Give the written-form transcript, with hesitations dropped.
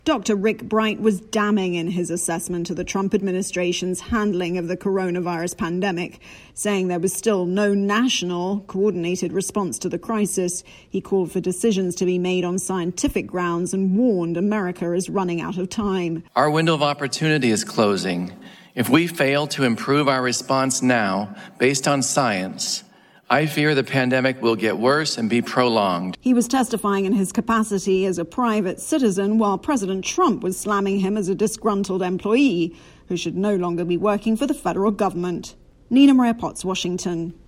Dr. Rick Bright was damning in his assessment of the Trump administration's handling of the coronavirus pandemic, saying there was still no national coordinated response to the crisis. He called for decisions to be made on scientific grounds and warned America is running out of time. Our window of opportunity is closing. If we fail to improve our response now, based on science, I fear the pandemic will get worse and be prolonged. He was testifying in his capacity as a private citizen while President Trump was slamming him as a disgruntled employee who should no longer be working for the federal government. Nina Maria Potts, Washington.